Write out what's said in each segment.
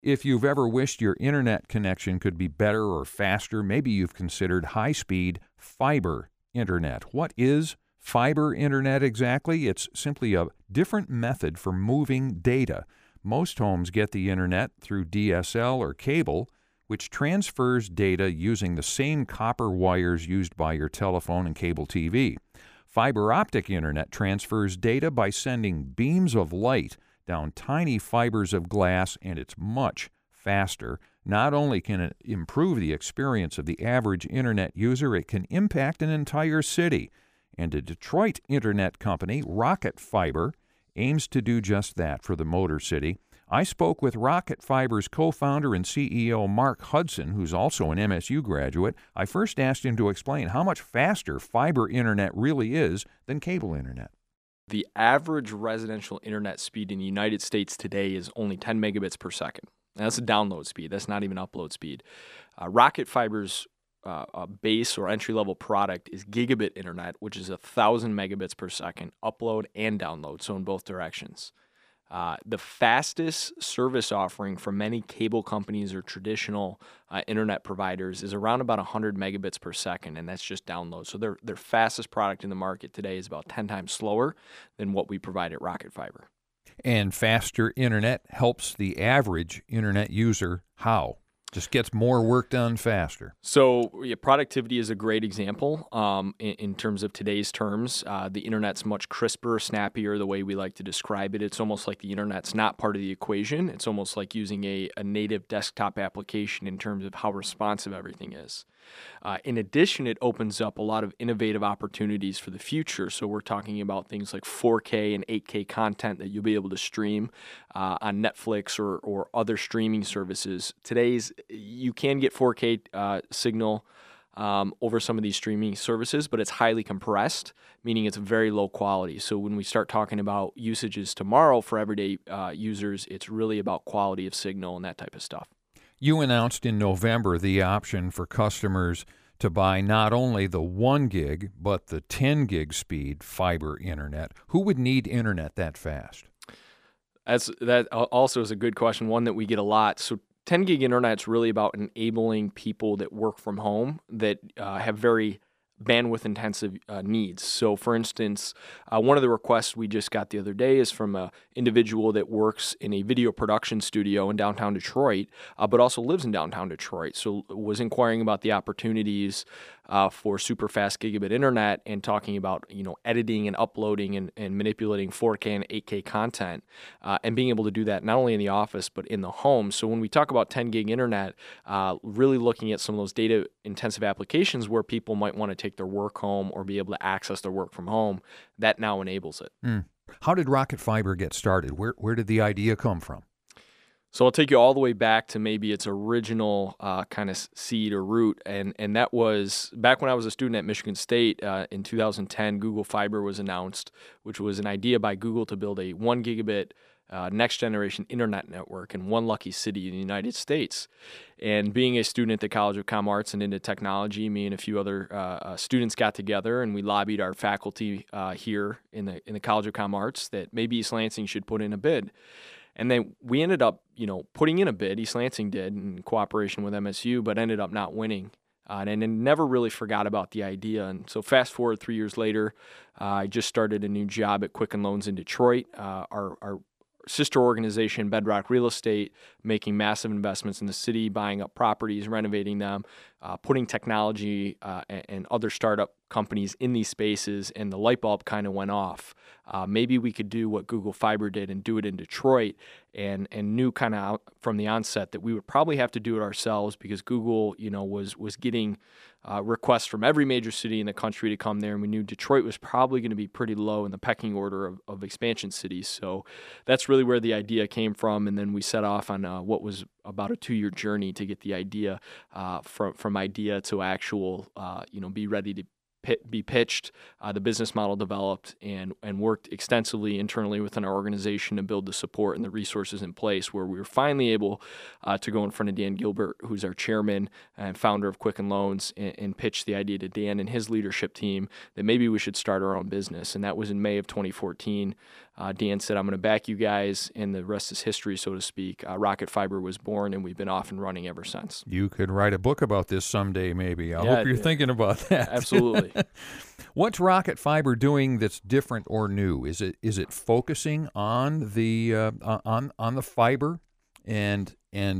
If you've ever wished your internet connection could be better or faster, maybe you've considered high-speed fiber internet. What is fiber internet exactly? It's simply a different method for moving data. Most homes get the internet through DSL or cable, which transfers data using the same copper wires used by your telephone and cable TV. Fiber optic internet transfers data by sending beams of light down tiny fibers of glass, and it's much faster. Not only can it improve the experience of the average internet user, it can impact an entire city. And a Detroit internet company, Rocket Fiber, aims to do just that for the Motor City. I spoke with Rocket Fiber's co-founder and CEO Mark Hudson, who's also an MSU graduate. I first asked him to explain how much faster fiber internet really is than cable internet. The average residential internet speed in the United States today is only 10 megabits per second. And that's a download speed. That's not even upload speed. Rocket Fiber's base or entry-level product is gigabit internet, which is 1,000 megabits per second, upload and download, so in both directions. The fastest service offering for many cable companies or traditional internet providers is around about 100 megabits per second, and that's just download. So their fastest product in the market today is about 10 times slower than what we provide at Rocket Fiber. And faster internet helps the average internet user how? Just gets more work done faster. So productivity is a great example in terms of today's terms. The internet's much crisper, snappier, the way we like to describe it. It's almost like the internet's not part of the equation. It's almost like using a native desktop application in terms of how responsive everything is. In addition, it opens up a lot of innovative opportunities for the future. So we're talking about things like 4K and 8K content that you'll be able to stream on Netflix or other streaming services. You can get 4K signal over some of these streaming services, but it's highly compressed, meaning it's very low quality. So when we start talking about usages tomorrow for everyday users, it's really about quality of signal and that type of stuff. You announced in November the option for customers to buy not only the 1 gig, but the 10 gig speed fiber internet. Who would need internet that fast? That also is a good question, one that we get a lot. So 10 gig internet is really about enabling people that work from home that have very bandwidth intensive needs. So for instance, one of the requests we just got the other day is from an individual that works in a video production studio in downtown Detroit, but also lives in downtown Detroit. So was inquiring about the opportunities for super fast gigabit internet and talking about editing and uploading and manipulating 4K and 8K content and being able to do that not only in the office but in the home. So when we talk about 10 gig internet, really looking at some of those data intensive applications where people might want to take their work home or be able to access their work from home, that now enables it. How did Rocket Fiber get started? Where did the idea come from? So I'll take you all the way back to maybe its original kind of seed or root, and that was back when I was a student at Michigan State in 2010. Google Fiber was announced, which was an idea by Google to build a 1 gigabit next generation internet network in one lucky city in the United States. And being a student at the College of Comm Arts and into technology, me and a few other students got together and we lobbied our faculty here in the College of Comm Arts that maybe East Lansing should put in a bid. And then we ended up, putting in a bid. East Lansing did in cooperation with MSU, but ended up not winning. And then never really forgot about the idea. And so fast forward 3 years later, I just started a new job at Quicken Loans in Detroit. Our sister organization, Bedrock Real Estate, making massive investments in the city, buying up properties, renovating them, putting technology and other startup companies in these spaces, and the light bulb kind of went off. Maybe we could do what Google Fiber did and do it in Detroit, and knew kind of from the onset that we would probably have to do it ourselves because Google, was getting requests from every major city in the country to come there, and we knew Detroit was probably going to be pretty low in the pecking order of expansion cities. So that's really where the idea came from, and then we set off on what was about a 2-year journey to get the idea from idea to actual, be ready to be pitched, the business model developed, and worked extensively internally within our organization to build the support and the resources in place where we were finally able to go in front of Dan Gilbert, who's our chairman and founder of Quicken Loans, and pitch the idea to Dan and his leadership team that maybe we should start our own business. And that was in May of 2014. Dan said, I'm going to back you guys, and the rest is history, so to speak. Rocket Fiber was born, and we've been off and running ever since. You could write a book about this someday, maybe. I hope you're thinking about that. Absolutely. What's Rocket Fiber doing that's different or new? Is it focusing on the on the fiber and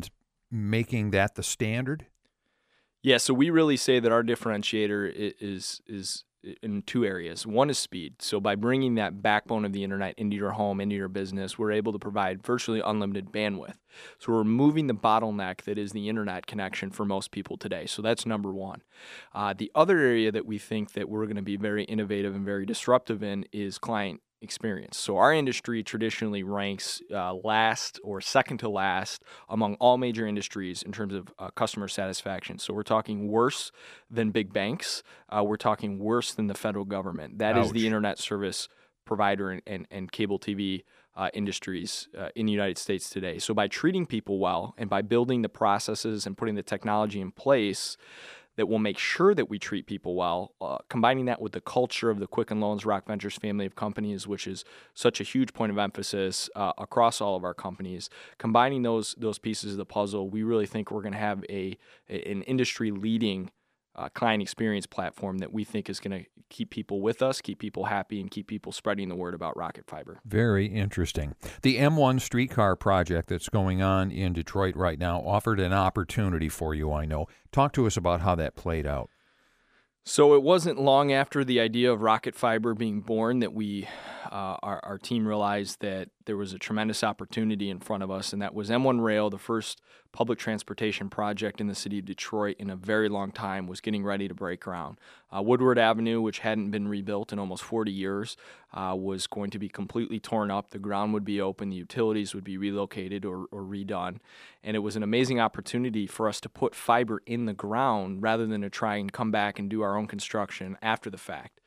making that the standard? Yeah, so we really say that our differentiator is in two areas. One is speed. So by bringing that backbone of the internet into your home, into your business, we're able to provide virtually unlimited bandwidth. So we're removing the bottleneck that is the internet connection for most people today. So that's number one. The other area that we think that we're going to be very innovative and very disruptive in is client experience. So our industry traditionally ranks last or second to last among all major industries in terms of customer satisfaction. So we're talking worse than big banks. We're talking worse than the federal government. That Ouch. is the internet service provider and cable TV industries in the United States today. So by treating people well and by building the processes and putting the technology in place that will make sure that we treat people well, combining that with the culture of the Quicken Loans Rock Ventures family of companies, which is such a huge point of emphasis across all of our companies, combining those pieces of the puzzle, we really think we're going to have an industry-leading client experience platform that we think is going to keep people with us, keep people happy, and keep people spreading the word about Rocket Fiber. Very interesting. The M1 streetcar project that's going on in Detroit right now offered an opportunity for you, I know. Talk to us about how that played out. So it wasn't long after the idea of Rocket Fiber being born that our team realized that there was a tremendous opportunity in front of us, and that was M1 Rail, the first public transportation project in the city of Detroit in a very long time, was getting ready to break ground. Woodward Avenue, which hadn't been rebuilt in almost 40 years, was going to be completely torn up. The ground would be open, the utilities would be relocated or redone, and it was an amazing opportunity for us to put fiber in the ground rather than to try and come back and do our own construction after the fact.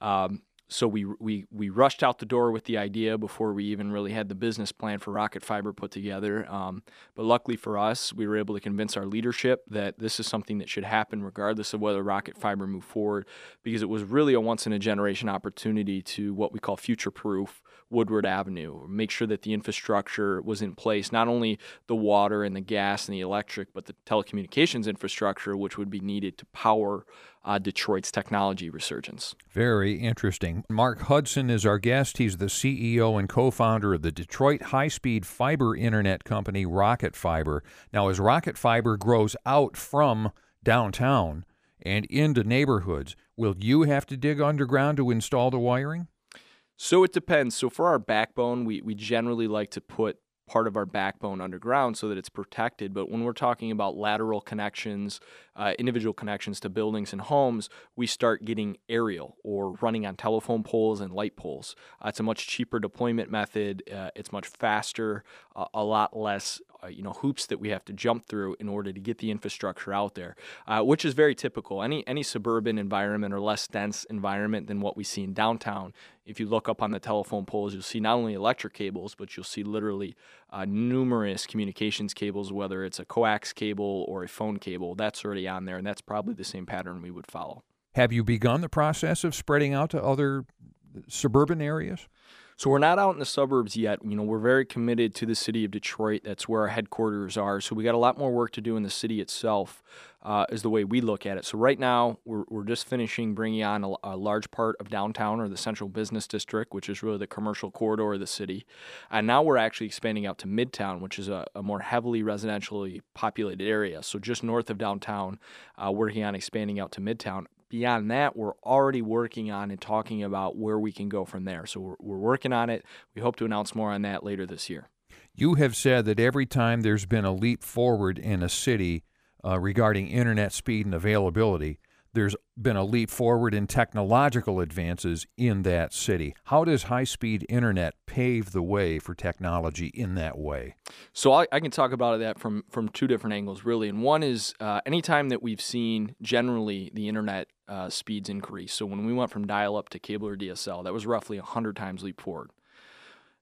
So we rushed out the door with the idea before we even really had the business plan for Rocket Fiber put together. But luckily for us, we were able to convince our leadership that this is something that should happen regardless of whether Rocket Fiber moved forward, because it was really a once-in-a-generation opportunity to what we call future-proof Woodward Avenue, make sure that the infrastructure was in place, not only the water and the gas and the electric, but the telecommunications infrastructure, which would be needed to power Detroit's technology resurgence. Very interesting. Mark Hudson is our guest. He's the CEO and co-founder of the Detroit high-speed fiber internet company, Rocket Fiber. Now, as Rocket Fiber grows out from downtown and into neighborhoods, will you have to dig underground to install the wiring? So it depends. So for our backbone, we generally like to put part of our backbone underground so that it's protected. But when we're talking about lateral connections, individual connections to buildings and homes, we start getting aerial or running on telephone poles and light poles. It's a much cheaper deployment method. It's much faster, a lot less hoops that we have to jump through in order to get the infrastructure out there, which is very typical. Any suburban environment or less dense environment than what we see in downtown, if you look up on the telephone poles, you'll see not only electric cables, but you'll see literally numerous communications cables, whether it's a coax cable or a phone cable. That's already on there, and that's probably the same pattern we would follow. Have you begun the process of spreading out to other suburban areas? So we're not out in the suburbs yet. We're very committed to the city of Detroit. That's where our headquarters are. So we got a lot more work to do in the city itself, is the way we look at it. So right now, we're just finishing bringing on a large part of downtown, or the central business district, which is really the commercial corridor of the city. And now we're actually expanding out to Midtown, which is a more heavily residentially populated area. So just north of downtown, working on expanding out to Midtown. Beyond that, we're already working on and talking about where we can go from there. So we're working on it. We hope to announce more on that later this year. You have said that every time there's been a leap forward in a city regarding internet speed and availability, there's been a leap forward in technological advances in that city. How does high-speed internet pave the way for technology in that way? So I can talk about that from two different angles, really. And one is anytime that we've seen generally the internet speeds increase. So when we went from dial-up to cable or DSL, that was roughly 100 times leap forward.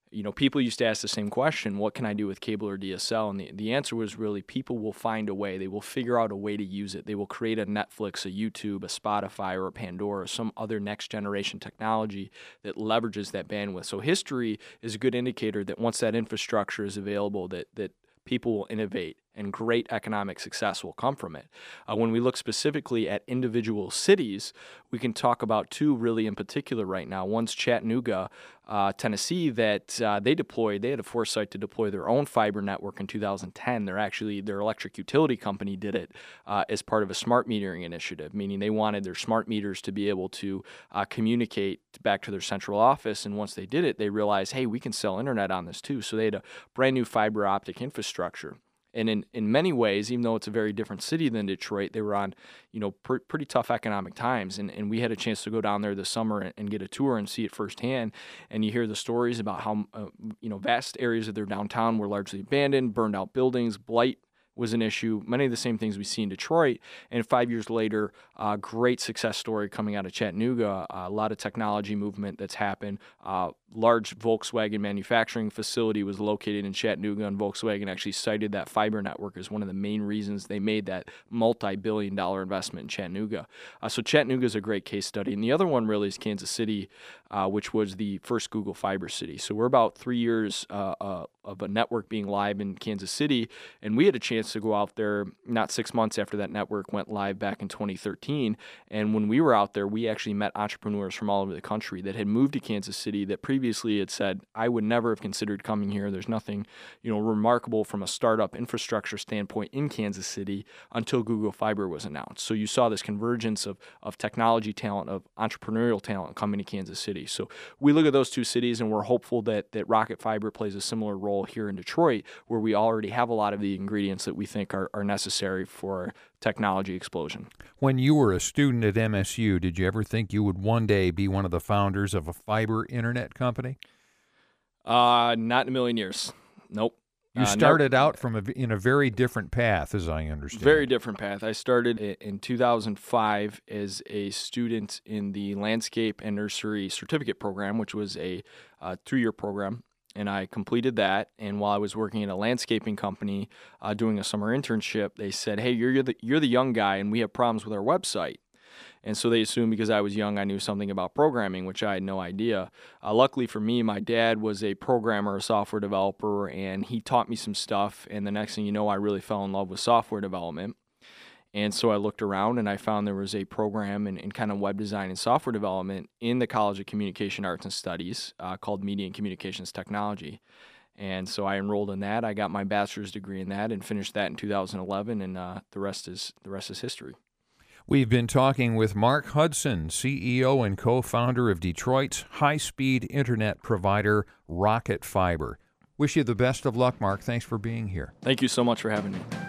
People used to ask the same question, what can I do with cable or DSL? And the answer was really people will find a way. They will figure out a way to use it. They will create a Netflix, a YouTube, a Spotify, or a Pandora, or some other next generation technology that leverages that bandwidth. So history is a good indicator that once that infrastructure is available, that people will innovate and great economic success will come from it. When we look specifically at individual cities, we can talk about two really in particular right now. One's Chattanooga, Tennessee, that they had a foresight to deploy their own fiber network in 2010. Their electric utility company did it as part of a smart metering initiative, meaning they wanted their smart meters to be able to communicate back to their central office. And once they did it, they realized, hey, we can sell internet on this too. So they had a brand new fiber optic infrastructure. And in many ways, even though it's a very different city than Detroit, they were on, pretty tough economic times. And we had a chance to go down there this summer and get a tour and see it firsthand. And you hear the stories about how, vast areas of their downtown were largely abandoned, burned out buildings, blight was an issue, many of the same things we see in Detroit. And 5 years later, great success story coming out of Chattanooga, a lot of technology movement that's happened. Large Volkswagen manufacturing facility was located in Chattanooga, and Volkswagen actually cited that fiber network as one of the main reasons they made that multi-billion-dollar investment in Chattanooga. So Chattanooga is a great case study. And the other one really is Kansas City, which was the first Google Fiber city. So we're about 3 years of a network being live in Kansas City, and we had a chance to go out there not 6 months after that network went live back in 2013. And when we were out there, we actually met entrepreneurs from all over the country that had moved to Kansas City that previously had said, I would never have considered coming here. There's nothing, remarkable from a startup infrastructure standpoint in Kansas City until Google Fiber was announced. So you saw this convergence of technology talent, of entrepreneurial talent coming to Kansas City. So we look at those two cities and we're hopeful that Rocket Fiber plays a similar role here in Detroit, where we already have a lot of the ingredients that we think are necessary for technology explosion. When you were a student at MSU, did you ever think you would one day be one of the founders of a fiber internet company? Not in a million years. Nope. You started out in a very different path, as I understand. Very different path. I started in 2005 as a student in the Landscape and Nursery Certificate Program, which was a 2-year program. And I completed that. And while I was working at a landscaping company doing a summer internship, they said, hey, you're the young guy, and we have problems with our website. And so they assumed because I was young, I knew something about programming, which I had no idea. Luckily for me, my dad was a programmer, a software developer, and he taught me some stuff. And the next thing you know, I really fell in love with software development. And so I looked around and I found there was a program in kind of web design and software development in the College of Communication Arts and Studies called Media and Communications Technology. And so I enrolled in that. I got my bachelor's degree in that and finished that in 2011, and the rest is history. We've been talking with Mark Hudson, CEO and co-founder of Detroit's high-speed internet provider, Rocket Fiber. Wish you the best of luck, Mark. Thanks for being here. Thank you so much for having me.